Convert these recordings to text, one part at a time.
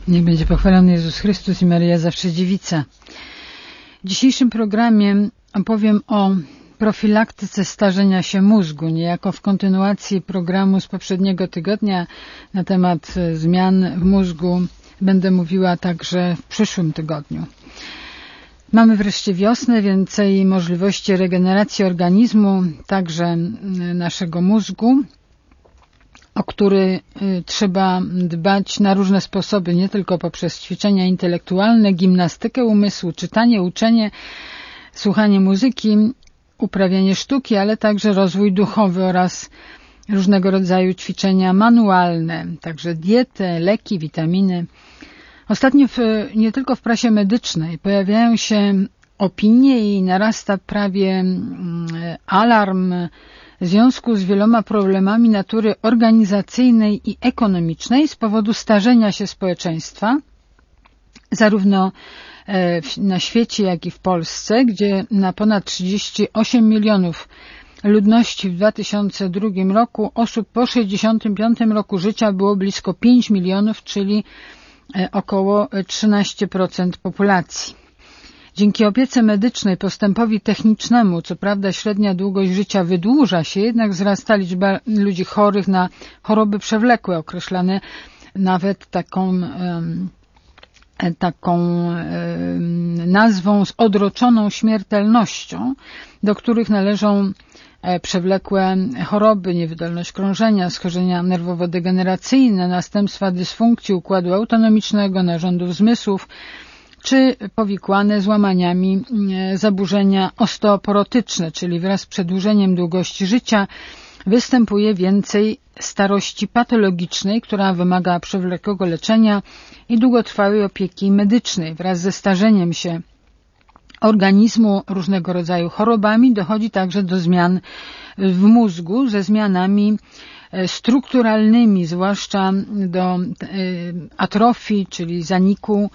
Niech będzie pochwalony Jezus Chrystus i Maryja zawsze dziewica. W dzisiejszym programie opowiem o profilaktyce starzenia się mózgu, niejako w kontynuacji programu z poprzedniego tygodnia na temat zmian w mózgu. Będę mówiła także w przyszłym tygodniu. Mamy wreszcie wiosnę, więcej możliwości regeneracji organizmu, także naszego mózgu, o który trzeba dbać na różne sposoby, nie tylko poprzez ćwiczenia intelektualne, gimnastykę umysłu, czytanie, uczenie, słuchanie muzyki, uprawianie sztuki, ale także rozwój duchowy oraz różnego rodzaju ćwiczenia manualne, także dietę, leki, witaminy. Ostatnio nie tylko w prasie medycznej pojawiają się opinie i narasta prawie alarm w związku z wieloma problemami natury organizacyjnej i ekonomicznej z powodu starzenia się społeczeństwa, zarówno na świecie, jak i w Polsce, gdzie na ponad 38 milionów ludności w 2002 roku osób po 65 roku życia było blisko 5 milionów, czyli około 13% populacji. Dzięki opiece medycznej, postępowi technicznemu, co prawda średnia długość życia wydłuża się, jednak wzrasta liczba ludzi chorych na choroby przewlekłe, określane nawet taką nazwą z odroczoną śmiertelnością, do których należą przewlekłe choroby, niewydolność krążenia, schorzenia nerwowo-degeneracyjne, następstwa dysfunkcji układu autonomicznego, narządów zmysłów, czy powikłane złamaniami zaburzenia osteoporotyczne, czyli wraz z przedłużeniem długości życia występuje więcej starości patologicznej, która wymaga przewlekłego leczenia i długotrwałej opieki medycznej. Wraz ze starzeniem się organizmu różnego rodzaju chorobami dochodzi także do zmian w mózgu, ze zmianami strukturalnymi, zwłaszcza do atrofii, czyli zaniku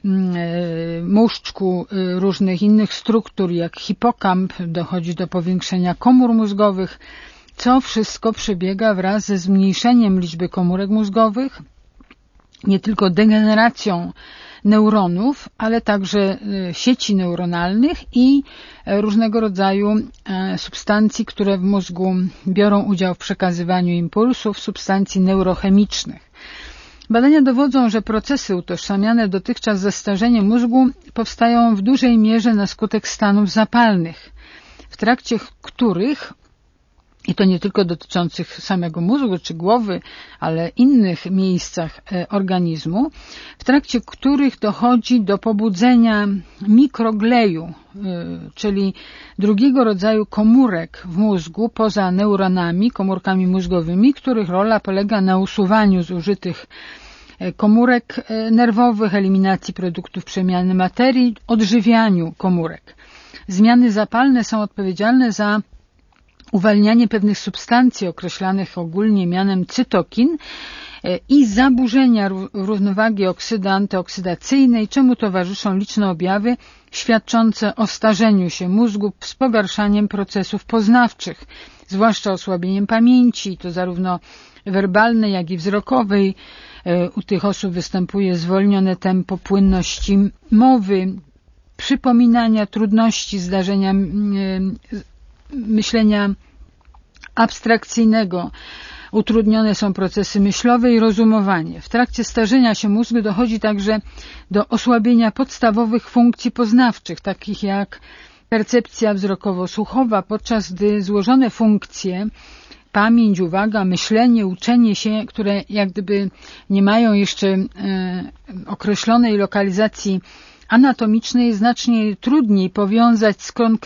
muszczku, różnych innych struktur, jak hipokamp, dochodzi do powiększenia komór mózgowych, co wszystko przebiega wraz ze zmniejszeniem liczby komórek mózgowych, nie tylko degeneracją neuronów, ale także sieci neuronalnych i różnego rodzaju substancji, które w mózgu biorą udział w przekazywaniu impulsów, substancji neurochemicznych. Badania dowodzą, że procesy utożsamiane dotychczas ze starzeniem mózgu powstają w dużej mierze na skutek stanów zapalnych, w trakcie których, i to nie tylko dotyczących samego mózgu czy głowy, ale innych miejscach organizmu, w trakcie których dochodzi do pobudzenia mikrogleju, czyli drugiego rodzaju komórek w mózgu poza neuronami, komórkami mózgowymi, których rola polega na usuwaniu zużytych komórek nerwowych, eliminacji produktów przemiany materii, odżywianiu komórek. Zmiany zapalne są odpowiedzialne za uwalnianie pewnych substancji określanych ogólnie mianem cytokin i zaburzenia równowagi antyoksydacyjnej, czemu towarzyszą liczne objawy świadczące o starzeniu się mózgu z pogarszaniem procesów poznawczych, zwłaszcza osłabieniem pamięci, to zarówno werbalnej, jak i wzrokowej. U tych osób występuje zwolnione tempo płynności mowy, przypominania, trudności, zdarzenia myślenia abstrakcyjnego, utrudnione są procesy myślowe i rozumowanie. W trakcie starzenia się mózgu dochodzi także do osłabienia podstawowych funkcji poznawczych, takich jak percepcja wzrokowo-słuchowa, podczas gdy złożone funkcje, pamięć, uwaga, myślenie, uczenie się, które jak gdyby nie mają jeszcze określonej lokalizacji anatomicznej, znacznie trudniej powiązać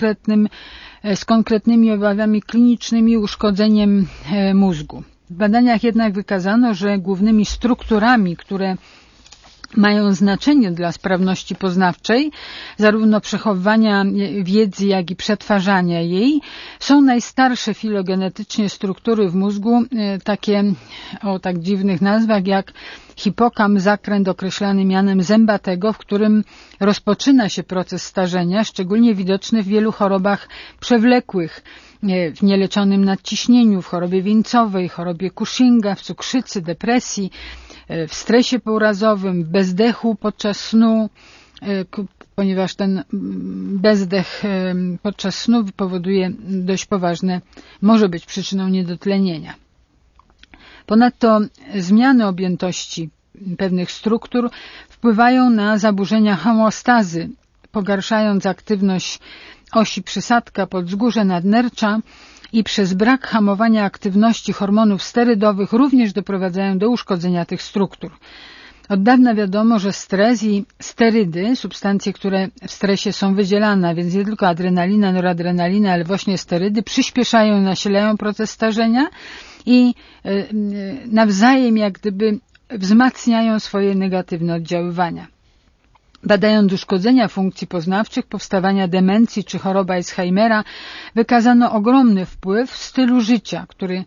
z konkretnymi objawami klinicznymi, uszkodzeniem mózgu. W badaniach jednak wykazano, że głównymi strukturami, które mają znaczenie dla sprawności poznawczej, zarówno przechowywania wiedzy, jak i przetwarzania jej, są najstarsze filogenetycznie struktury w mózgu, takie o tak dziwnych nazwach jak hipokamp, zakręt określany mianem zębatego, w którym rozpoczyna się proces starzenia, szczególnie widoczny w wielu chorobach przewlekłych, w nieleczonym nadciśnieniu, w chorobie wieńcowej, chorobie Cushinga, w cukrzycy, depresji, w stresie pourazowym, w bezdechu podczas snu, ponieważ ten bezdech podczas snu powoduje dość poważne, może być przyczyną niedotlenienia. Ponadto zmiany objętości pewnych struktur wpływają na zaburzenia homeostazy, pogarszając aktywność osi przysadka-podzgórze nadnercza i przez brak hamowania aktywności hormonów sterydowych również doprowadzają do uszkodzenia tych struktur. Od dawna wiadomo, że stres i sterydy, substancje, które w stresie są wydzielane, więc nie tylko adrenalina, noradrenalina, ale właśnie sterydy, przyspieszają i nasilają proces starzenia i nawzajem jak gdyby wzmacniają swoje negatywne oddziaływania. Badając uszkodzenia funkcji poznawczych, powstawania demencji czy choroby Alzheimera, wykazano ogromny wpływ stylu życia, który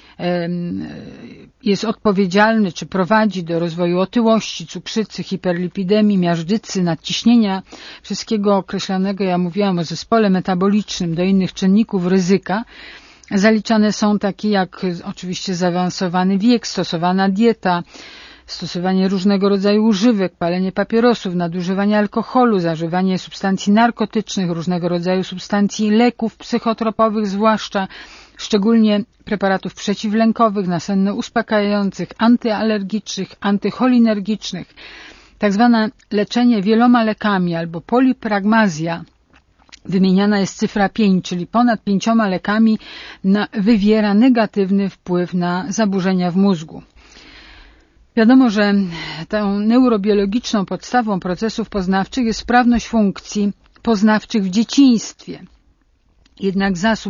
jest odpowiedzialny czy prowadzi do rozwoju otyłości, cukrzycy, hiperlipidemii, miażdżycy, nadciśnienia, wszystkiego określonego, ja mówiłam o zespole metabolicznym, do innych czynników ryzyka. Zaliczane są takie jak oczywiście zaawansowany wiek, stosowana dieta, stosowanie różnego rodzaju używek, palenie papierosów, nadużywanie alkoholu, zażywanie substancji narkotycznych, różnego rodzaju substancji leków psychotropowych, zwłaszcza szczególnie preparatów przeciwlękowych, nasenno-uspokajających, antyalergicznych, antycholinergicznych. Tak zwane leczenie wieloma lekami albo polipragmazja, wymieniana jest cyfra 5, czyli ponad 5 lekami wywiera negatywny wpływ na zaburzenia w mózgu. Wiadomo, że tą neurobiologiczną podstawą procesów poznawczych jest sprawność funkcji poznawczych w dzieciństwie. Jednak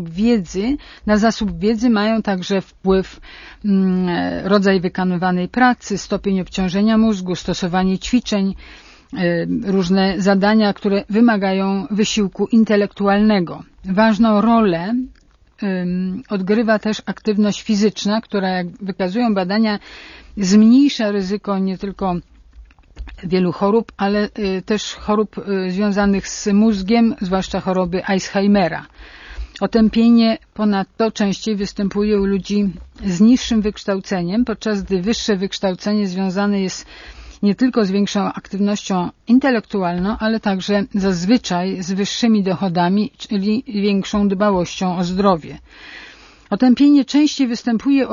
na zasób wiedzy mają także wpływ rodzaj wykonywanej pracy, stopień obciążenia mózgu, stosowanie ćwiczeń, różne zadania, które wymagają wysiłku intelektualnego. Ważną rolę odgrywa też aktywność fizyczna, która, jak wykazują badania, zmniejsza ryzyko nie tylko wielu chorób, ale też chorób związanych z mózgiem, zwłaszcza choroby Alzheimera. Otępienie ponadto częściej występuje u ludzi z niższym wykształceniem, podczas gdy wyższe wykształcenie związane jest nie tylko z większą aktywnością intelektualną, ale także zazwyczaj z wyższymi dochodami, czyli większą dbałością o zdrowie. Otępienie częściej występuje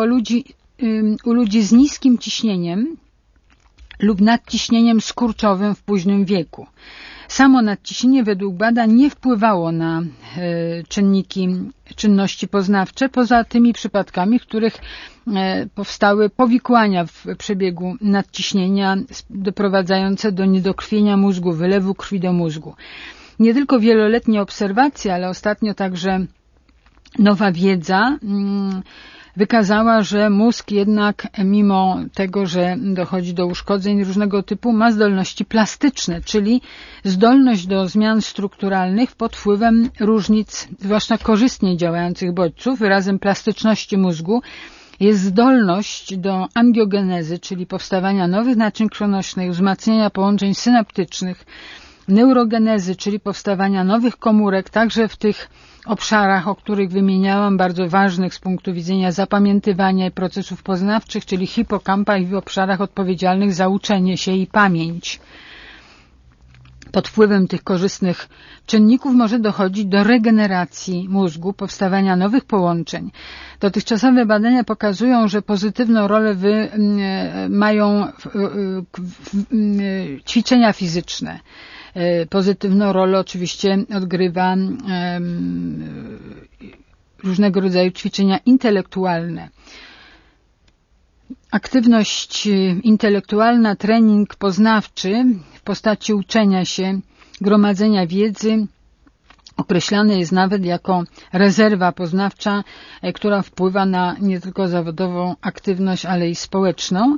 u ludzi z niskim ciśnieniem lub nadciśnieniem skurczowym w późnym wieku. Samo nadciśnienie według badań nie wpływało na czynniki czynności poznawcze, poza tymi przypadkami, w których powstały powikłania w przebiegu nadciśnienia doprowadzające do niedokrwienia mózgu, wylewu krwi do mózgu. Nie tylko wieloletnie obserwacje, ale ostatnio także nowa wiedza wykazała, że mózg jednak, mimo tego, że dochodzi do uszkodzeń różnego typu, ma zdolności plastyczne, czyli zdolność do zmian strukturalnych pod wpływem różnic, zwłaszcza korzystnie działających bodźców. Wyrazem plastyczności mózgu jest zdolność do angiogenezy, czyli powstawania nowych naczyń krwionośnych, wzmacniania połączeń synaptycznych, neurogenezy, czyli powstawania nowych komórek, także w tych obszarach, o których wymieniałam, bardzo ważnych z punktu widzenia zapamiętywania i procesów poznawczych, czyli hipokampa i w obszarach odpowiedzialnych za uczenie się i pamięć. Pod wpływem tych korzystnych czynników może dochodzić do regeneracji mózgu, powstawania nowych połączeń. Dotychczasowe badania pokazują, że pozytywną rolę mają ćwiczenia fizyczne. Pozytywną rolę oczywiście odgrywa różnego rodzaju ćwiczenia intelektualne. Aktywność intelektualna, trening poznawczy w postaci uczenia się, gromadzenia wiedzy określany jest nawet jako rezerwa poznawcza, która wpływa na nie tylko zawodową aktywność, ale i społeczną.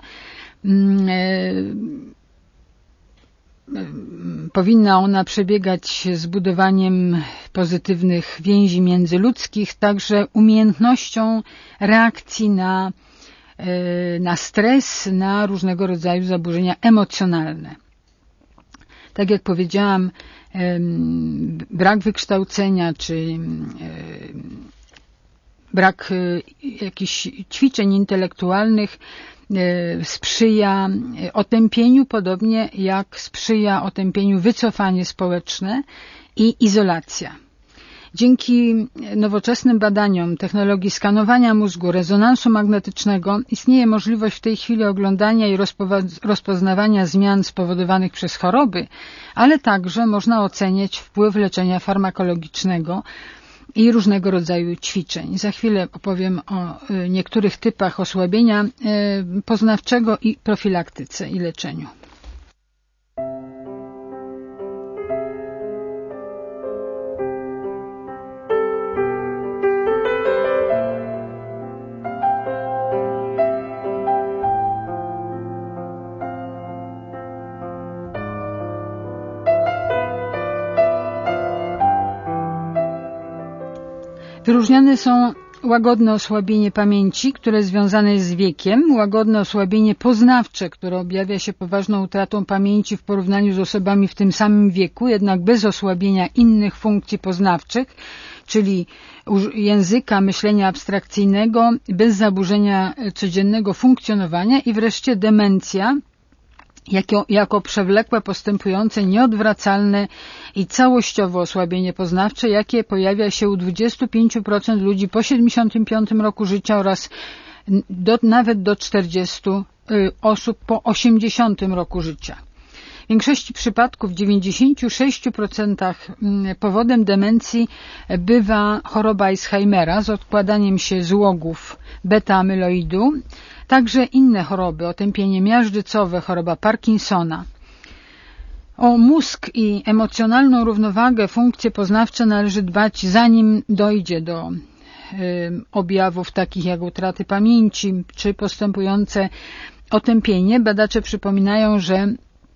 Powinna ona przebiegać z budowaniem pozytywnych więzi międzyludzkich, także umiejętnością reakcji na stres, na różnego rodzaju zaburzenia emocjonalne. Tak jak powiedziałam, brak wykształcenia czy brak jakichś ćwiczeń intelektualnych sprzyja otępieniu, podobnie jak sprzyja otępieniu wycofanie społeczne i izolacja. Dzięki nowoczesnym badaniom technologii skanowania mózgu, rezonansu magnetycznego istnieje możliwość w tej chwili oglądania i rozpoznawania zmian spowodowanych przez choroby, ale także można oceniać wpływ leczenia farmakologicznego i różnego rodzaju ćwiczeń. Za chwilę opowiem o niektórych typach osłabienia poznawczego i profilaktyce i leczeniu. Wyróżniane są łagodne osłabienie pamięci, które związane jest z wiekiem, łagodne osłabienie poznawcze, które objawia się poważną utratą pamięci w porównaniu z osobami w tym samym wieku, jednak bez osłabienia innych funkcji poznawczych, czyli języka, myślenia abstrakcyjnego, bez zaburzenia codziennego funkcjonowania i wreszcie demencja, jako przewlekłe, postępujące, nieodwracalne i całościowe osłabienie poznawcze, jakie pojawia się u 25% ludzi po 75 roku życia oraz nawet do 40 osób po 80 roku życia. W większości przypadków, w 96% powodem demencji bywa choroba Alzheimera z odkładaniem się złogów beta-amyloidu, także inne choroby, otępienie miażdżycowe, choroba Parkinsona. O mózg i emocjonalną równowagę, funkcje poznawcze należy dbać, zanim dojdzie do objawów takich jak utraty pamięci czy postępujące otępienie. Badacze przypominają, że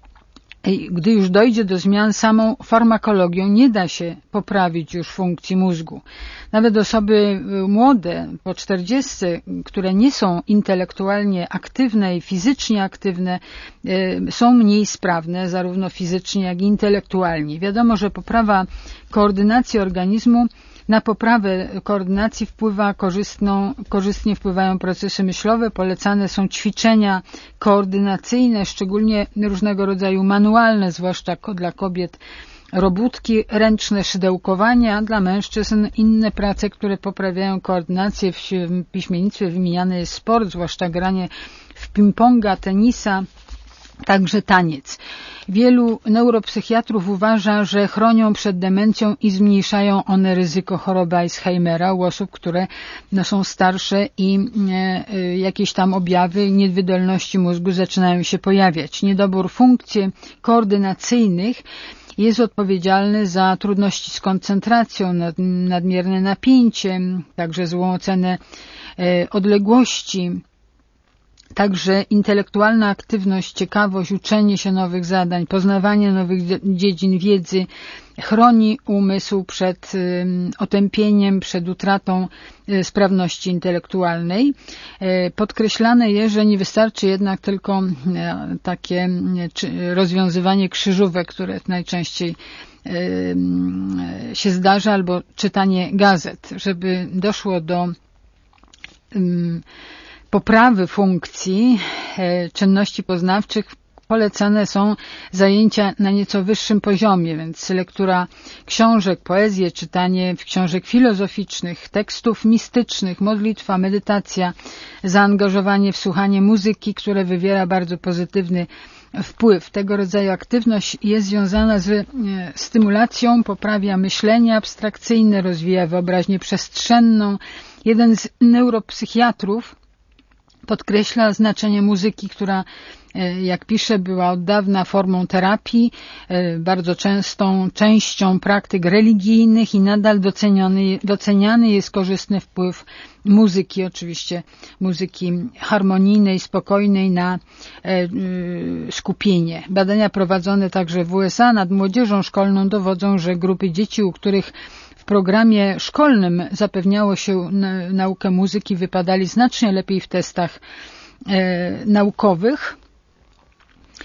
gdy już dojdzie do zmian, samą farmakologią nie da się poprawić już funkcji mózgu. Nawet osoby młode, po 40, które nie są intelektualnie aktywne i fizycznie aktywne, są mniej sprawne, zarówno fizycznie, jak i intelektualnie. Wiadomo, że poprawa koordynacji organizmu, na poprawę koordynacji korzystnie wpływają procesy myślowe. Polecane są ćwiczenia koordynacyjne, szczególnie różnego rodzaju manualne, zwłaszcza dla kobiet, robótki ręczne, szydełkowania, a dla mężczyzn inne prace, które poprawiają koordynację. W piśmiennictwie wymieniany jest sport, zwłaszcza granie w ping-ponga, tenisa, także taniec. Wielu neuropsychiatrów uważa, że chronią przed demencją i zmniejszają one ryzyko choroby Alzheimera u osób, które są starsze i jakieś tam objawy niewydolności mózgu zaczynają się pojawiać. Niedobór funkcji koordynacyjnych jest odpowiedzialny za trudności z koncentracją, nadmierne napięcie, także złą ocenę odległości. Także intelektualna aktywność, ciekawość, uczenie się nowych zadań, poznawanie nowych dziedzin wiedzy chroni umysł przed otępieniem, przed utratą sprawności intelektualnej. Podkreślane jest, że nie wystarczy jednak tylko takie rozwiązywanie krzyżówek, które najczęściej się zdarza, albo czytanie gazet. Żeby doszło do poprawy funkcji czynności poznawczych, polecane są zajęcia na nieco wyższym poziomie, więc lektura książek, poezję, czytanie książek filozoficznych, tekstów mistycznych, modlitwa, medytacja, zaangażowanie w słuchanie muzyki, które wywiera bardzo pozytywny wpływ. Tego rodzaju aktywność jest związana z stymulacją, poprawia myślenie abstrakcyjne, rozwija wyobraźnię przestrzenną. Jeden z neuropsychiatrów podkreśla znaczenie muzyki, która, jak pisze, była od dawna formą terapii, bardzo częścią praktyk religijnych i nadal doceniany jest korzystny wpływ muzyki, oczywiście muzyki harmonijnej, spokojnej na skupienie. Badania prowadzone także w USA nad młodzieżą szkolną dowodzą, że grupy dzieci, u których w programie szkolnym zapewniało się naukę muzyki, wypadali znacznie lepiej w testach naukowych.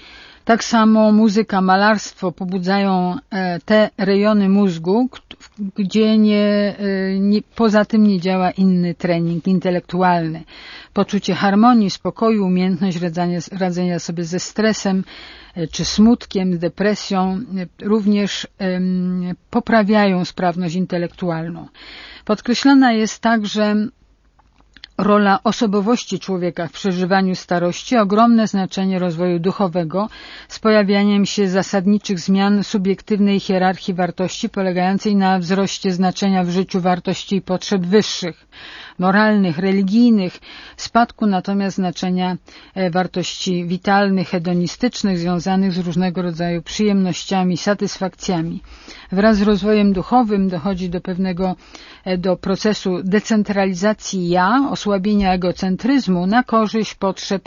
Tak samo muzyka, malarstwo pobudzają te rejony mózgu, gdzie poza tym nie działa inny trening intelektualny. Poczucie harmonii, spokoju, umiejętność radzenia sobie ze stresem czy smutkiem, depresją również poprawiają sprawność intelektualną. Podkreślana jest także rola osobowości człowieka w przeżywaniu starości, ogromne znaczenie rozwoju duchowego z pojawianiem się zasadniczych zmian subiektywnej hierarchii wartości polegającej na wzroście znaczenia w życiu wartości i potrzeb wyższych, moralnych, religijnych, spadku natomiast znaczenia wartości witalnych, hedonistycznych, związanych z różnego rodzaju przyjemnościami, satysfakcjami. Wraz z rozwojem duchowym dochodzi do procesu decentralizacji ja, osłabienia egocentryzmu na korzyść potrzeb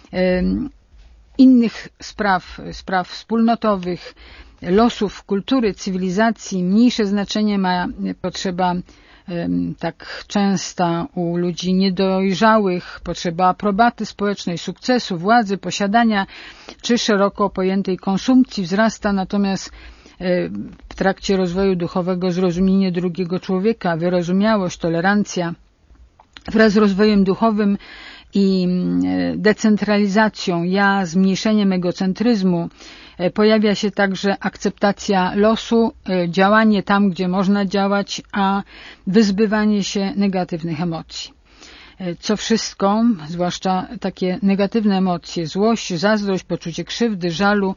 innych spraw wspólnotowych, losów, kultury, cywilizacji. Mniejsze znaczenie ma potrzeba tak częsta u ludzi niedojrzałych, potrzeba aprobaty społecznej, sukcesu, władzy, posiadania czy szeroko pojętej konsumpcji wzrasta, natomiast w trakcie rozwoju duchowego zrozumienie drugiego człowieka, wyrozumiałość, tolerancja. Wraz z rozwojem duchowym i decentralizacją ja, zmniejszeniem egocentryzmu pojawia się także akceptacja losu, działanie tam, gdzie można działać, a wyzbywanie się negatywnych emocji. Co wszystko, zwłaszcza takie negatywne emocje, złość, zazdrość, poczucie krzywdy, żalu,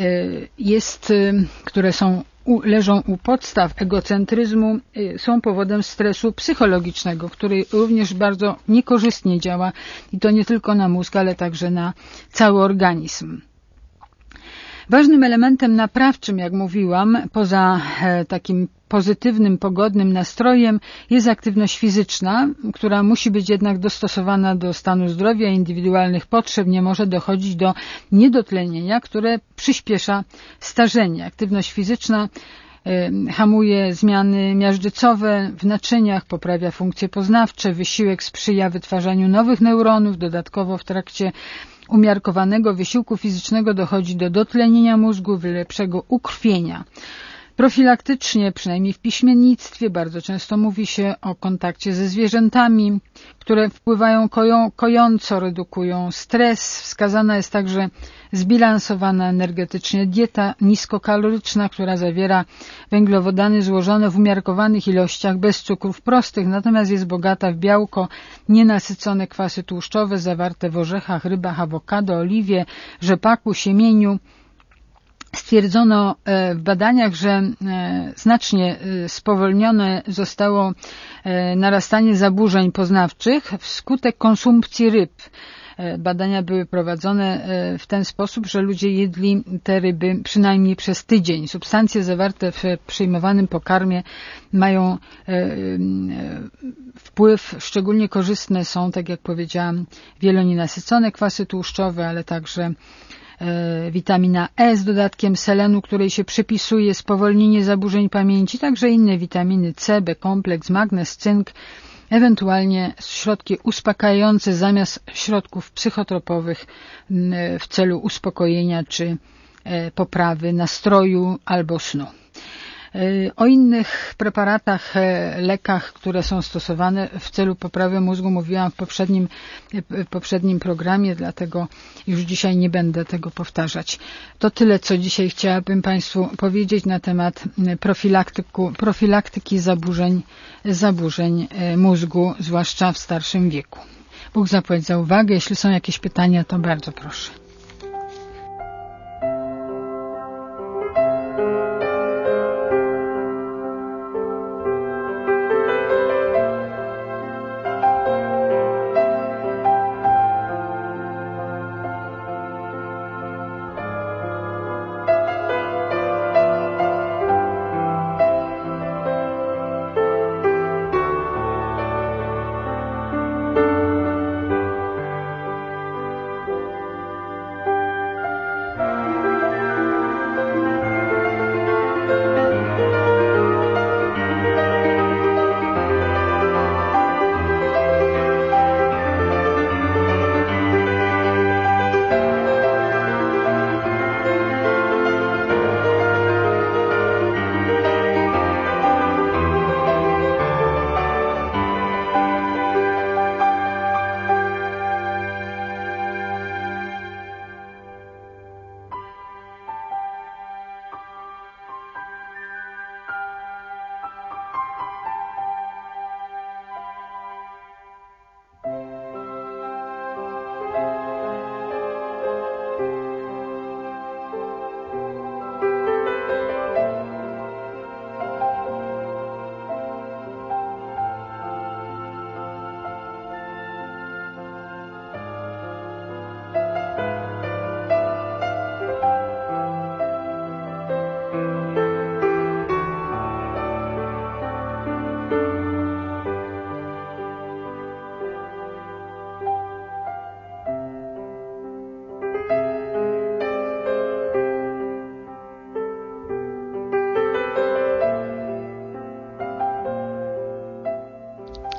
które leżą u podstaw egocentryzmu, są powodem stresu psychologicznego, który również bardzo niekorzystnie działa i to nie tylko na mózg, ale także na cały organizm. Ważnym elementem naprawczym, jak mówiłam, poza takim pozytywnym, pogodnym nastrojem jest aktywność fizyczna, która musi być jednak dostosowana do stanu zdrowia i indywidualnych potrzeb. Nie może dochodzić do niedotlenienia, które przyspiesza starzenie. Aktywność fizyczna hamuje zmiany miażdżycowe w naczyniach, poprawia funkcje poznawcze, wysiłek sprzyja wytwarzaniu nowych neuronów, dodatkowo w trakcie umiarkowanego wysiłku fizycznego dochodzi do dotlenienia mózgu, lepszego ukrwienia. Profilaktycznie, przynajmniej w piśmiennictwie, bardzo często mówi się o kontakcie ze zwierzętami, które wpływają kojąco, redukują stres. Wskazana jest także zbilansowana energetycznie dieta niskokaloryczna, która zawiera węglowodany złożone w umiarkowanych ilościach bez cukrów prostych, natomiast jest bogata w białko, nienasycone kwasy tłuszczowe zawarte w orzechach, rybach, awokado, oliwie, rzepaku, siemieniu. Stwierdzono w badaniach, że znacznie spowolnione zostało narastanie zaburzeń poznawczych wskutek konsumpcji ryb. Badania były prowadzone w ten sposób, że ludzie jedli te ryby przynajmniej przez tydzień. Substancje zawarte w przyjmowanym pokarmie mają wpływ, szczególnie korzystne są, tak jak powiedziałam, wielonienasycone kwasy tłuszczowe, ale także witamina E z dodatkiem selenu, której się przypisuje spowolnienie zaburzeń pamięci, także inne witaminy C, B-kompleks, magnez, cynk, ewentualnie środki uspokajające zamiast środków psychotropowych w celu uspokojenia czy poprawy nastroju albo snu. O innych preparatach, lekach, które są stosowane w celu poprawy mózgu mówiłam w poprzednim programie, dlatego już dzisiaj nie będę tego powtarzać. To tyle, co dzisiaj chciałabym Państwu powiedzieć na temat profilaktyki zaburzeń mózgu, zwłaszcza w starszym wieku. Bóg zapłać za uwagę. Jeśli są jakieś pytania, to bardzo proszę.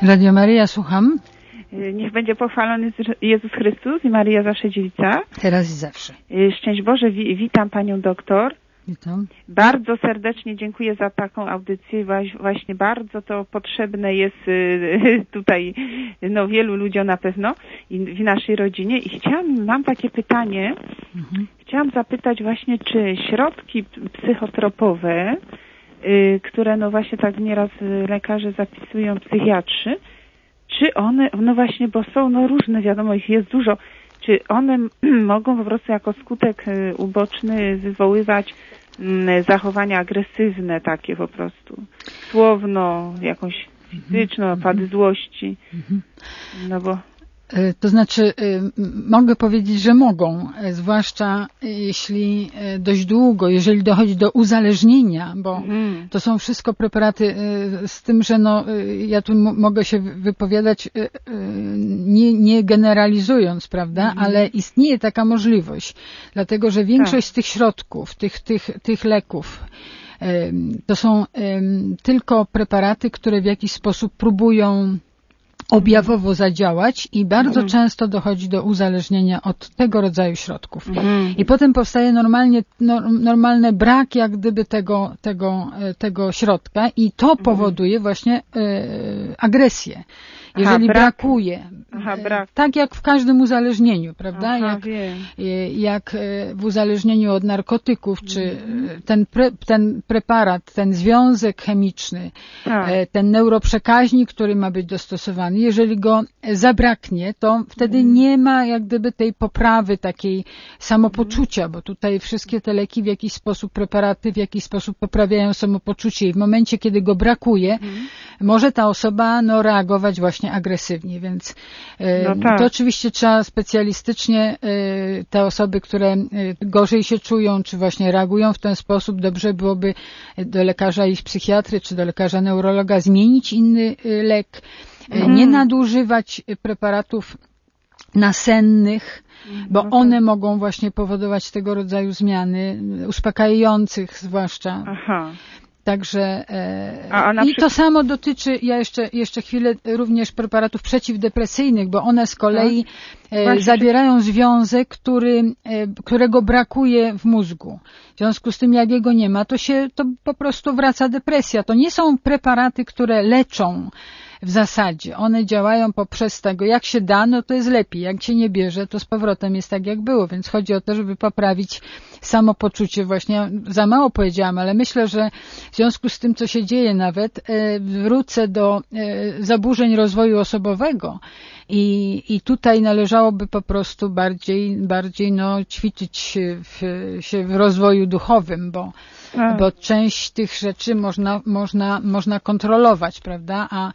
Radio Maryja, słucham. Niech będzie pochwalony Jezus Chrystus i Maryja zawsze dziewica. Teraz i zawsze. Szczęść Boże, witam Panią doktor. Witam. Bardzo serdecznie dziękuję za taką audycję. Właśnie bardzo to potrzebne jest tutaj wielu ludziom na pewno i w naszej rodzinie. I mam takie pytanie. Chciałam zapytać właśnie, czy środki psychotropowe, które właśnie tak nieraz lekarze zapisują, psychiatrzy, czy one, właśnie, bo są różne, wiadomo, ich jest dużo, czy one mogą po prostu jako skutek uboczny wywoływać zachowania agresywne takie po prostu, słowno, jakąś fizyczną, napady złości, bo... To znaczy, mogę powiedzieć, że mogą, zwłaszcza jeśli dość długo, jeżeli dochodzi do uzależnienia, bo to są wszystko preparaty, z tym, że ja tu mogę się wypowiadać nie generalizując, prawda, ale istnieje taka możliwość, dlatego, że większość z tych środków, tych leków, to są tylko preparaty, które w jakiś sposób próbują objawowo zadziałać i bardzo często dochodzi do uzależnienia od tego rodzaju środków. I potem powstaje normalny brak jak gdyby tego środka i to powoduje właśnie agresję. Jeżeli brakuje, tak jak w każdym uzależnieniu, prawda? Jak w uzależnieniu od narkotyków, czy ten preparat, ten związek chemiczny, ten neuroprzekaźnik, który ma być dostosowany, jeżeli go zabraknie, to wtedy nie ma jak gdyby tej poprawy takiej samopoczucia, bo tutaj wszystkie te leki w jakiś sposób, preparaty w jakiś sposób poprawiają samopoczucie i w momencie, kiedy go brakuje, może ta osoba reagować właśnie agresywnie, więc to oczywiście trzeba specjalistycznie te osoby, które gorzej się czują, czy właśnie reagują w ten sposób, dobrze byłoby do lekarza iść psychiatry, czy do lekarza neurologa zmienić inny lek, nie nadużywać preparatów nasennych, bo one mogą właśnie powodować tego rodzaju zmiany, uspokajających zwłaszcza. Także i to samo dotyczy, ja jeszcze chwilę, również preparatów przeciwdepresyjnych, bo one z kolei zawierają związek, którego brakuje w mózgu. W związku z tym, jak jego nie ma, to po prostu wraca depresja. To nie są preparaty, które leczą w zasadzie. One działają poprzez tego, jak się da, to jest lepiej. Jak się nie bierze, to z powrotem jest tak, jak było. Więc chodzi o to, żeby poprawić samopoczucie. Właśnie za mało powiedziałam, ale myślę, że w związku z tym, co się dzieje nawet, wrócę do zaburzeń rozwoju osobowego. I tutaj należałoby po prostu bardziej ćwiczyć się w rozwoju duchowym, bo część tych rzeczy można kontrolować, prawda? A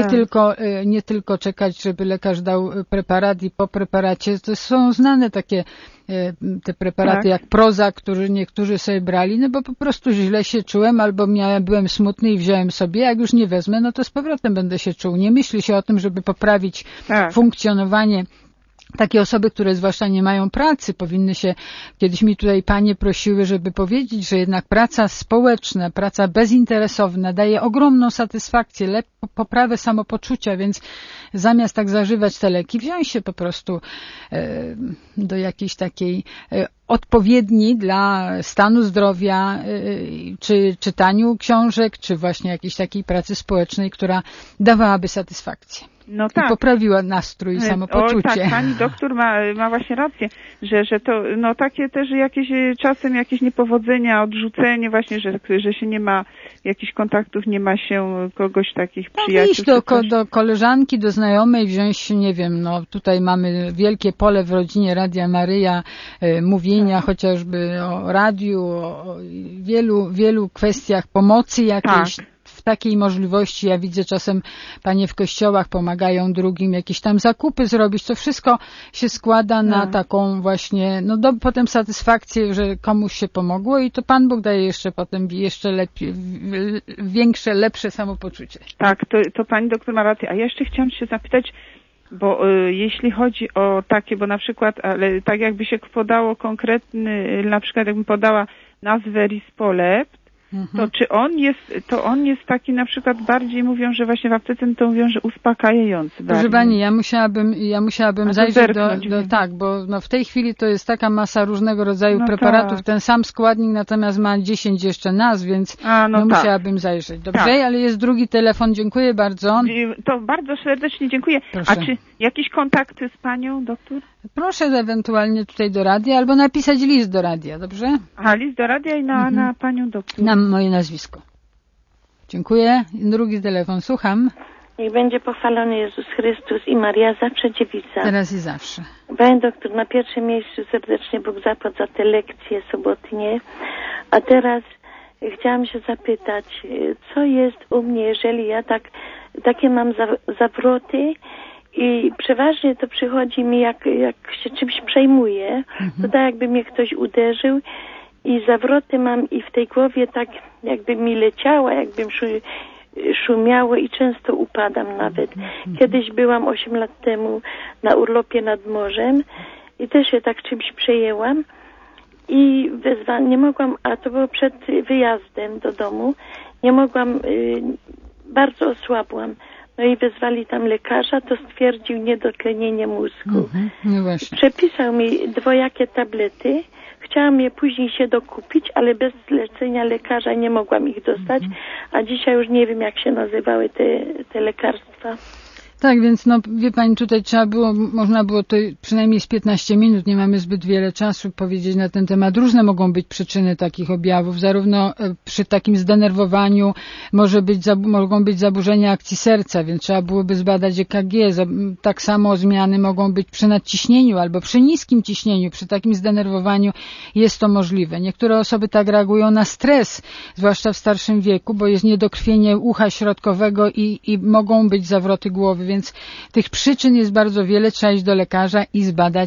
nie tylko czekać, żeby lekarz dał preparat i po preparacie, to są znane takie te preparaty jak Prozac, które niektórzy sobie brali, bo po prostu źle się czułem albo byłem smutny i wziąłem sobie, jak już nie wezmę, to z powrotem będę się czuł. Nie myśli się o tym, żeby poprawić funkcjonowanie. Takie osoby, które zwłaszcza nie mają pracy, powinny się, kiedyś mi tutaj panie prosiły, żeby powiedzieć, że jednak praca społeczna, praca bezinteresowna daje ogromną satysfakcję, poprawę samopoczucia, więc zamiast tak zażywać te leki, wziąć się po prostu do jakiejś takiej odpowiedniej dla stanu zdrowia, czy czytaniu książek, czy właśnie jakiejś takiej pracy społecznej, która dawałaby satysfakcję. I poprawiła nastrój i samopoczucie. Pani doktor ma właśnie rację, że to takie też czasem jakieś niepowodzenia, odrzucenie właśnie, że się nie ma jakichś kontaktów, nie ma się kogoś takich przyjaciół. Iść do koleżanki, do znajomej, wziąć, nie wiem, tutaj mamy wielkie pole w rodzinie Radia Maryja, mówienia chociażby o radiu, o wielu kwestiach pomocy jakiejś. W takiej możliwości, ja widzę czasem panie w kościołach pomagają drugim jakieś tam zakupy zrobić, to wszystko się składa na taką właśnie, potem satysfakcję, że komuś się pomogło i to Pan Bóg daje jeszcze potem jeszcze większe, lepsze samopoczucie. Tak, to pani doktor ma rację. A ja jeszcze chciałam się zapytać, bo jeśli chodzi o takie, bo na przykład, ale tak jakby się podało konkretny, na przykład jakbym podała nazwę Rispolept, to czy on jest taki na przykład bardziej, mówią, że właśnie w aptece to mówią, że uspokajający. Proszę pani, ja musiałabym zajrzeć tak, bo no w tej chwili to jest taka masa różnego rodzaju preparatów, tak. Ten sam składnik natomiast ma 10 jeszcze nazw, więc musiałabym zajrzeć. Dobrze, tak. Ale jest drugi telefon, dziękuję bardzo. To bardzo serdecznie dziękuję. Proszę. A czy jakieś kontakty z panią, doktor? Proszę ewentualnie tutaj do radia albo napisać list do radia, dobrze? A list do radia i na panią doktor. Na moje nazwisko. Dziękuję. Drugi telefon, słucham. Niech będzie pochwalony Jezus Chrystus i Maria, zawsze dziewica. Teraz i zawsze. Panie doktor, na pierwszym miejscu serdecznie Bóg zapłać za te lekcje sobotnie. A teraz chciałam się zapytać, co jest u mnie, jeżeli ja takie mam zawroty i przeważnie to przychodzi mi, jak się czymś przejmuję, to tak jakby mnie ktoś uderzył i zawroty mam i w tej głowie tak jakby mi leciała, jakbym szumiało i często upadam nawet. Kiedyś byłam 8 lat temu na urlopie nad morzem i też się tak czymś przejęłam i nie mogłam, a to było przed wyjazdem do domu, nie mogłam, bardzo osłabłam. No i wezwali tam lekarza, to stwierdził niedotlenienie mózgu. No właśnie. Przepisał mi 2 tablety. Chciałam je później się dokupić, ale bez zlecenia lekarza nie mogłam ich dostać, a dzisiaj już nie wiem, jak się nazywały te lekarstwa. Tak, więc wie pani, tutaj można było to przynajmniej z 15 minut, nie mamy zbyt wiele czasu powiedzieć na ten temat. Różne mogą być przyczyny takich objawów, zarówno przy takim zdenerwowaniu mogą być zaburzenia akcji serca, więc trzeba byłoby zbadać EKG. Tak samo zmiany mogą być przy nadciśnieniu albo przy niskim ciśnieniu, przy takim zdenerwowaniu jest to możliwe. Niektóre osoby tak reagują na stres, zwłaszcza w starszym wieku, bo jest niedokrwienie ucha środkowego i mogą być zawroty głowy. Więc tych przyczyn jest bardzo wiele, trzeba iść do lekarza i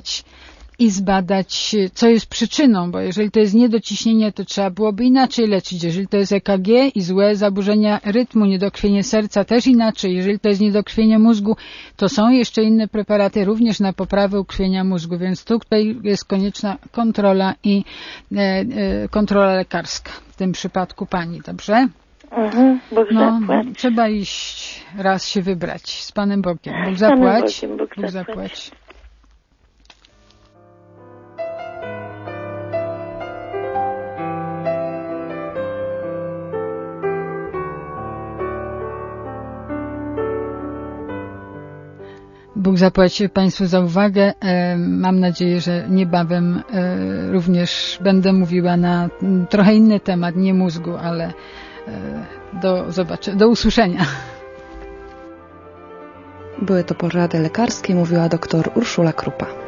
zbadać, co jest przyczyną, bo jeżeli to jest niedociśnienie, to trzeba byłoby inaczej leczyć. Jeżeli to jest EKG i złe zaburzenia rytmu, niedokrwienie serca, też inaczej. Jeżeli to jest niedokrwienie mózgu, to są jeszcze inne preparaty również na poprawę ukrwienia mózgu, więc tutaj jest konieczna kontrola i kontrola lekarska. W tym przypadku pani, dobrze? Trzeba iść raz się wybrać z Panem Bogiem. Bóg zapłać. Bóg zapłać. Bóg zapłać Państwu za uwagę. Mam nadzieję, że niebawem również będę mówiła na trochę inny temat, nie mózgu, ale do usłyszenia. Były to porady lekarskie, mówiła dr Urszula Krupa.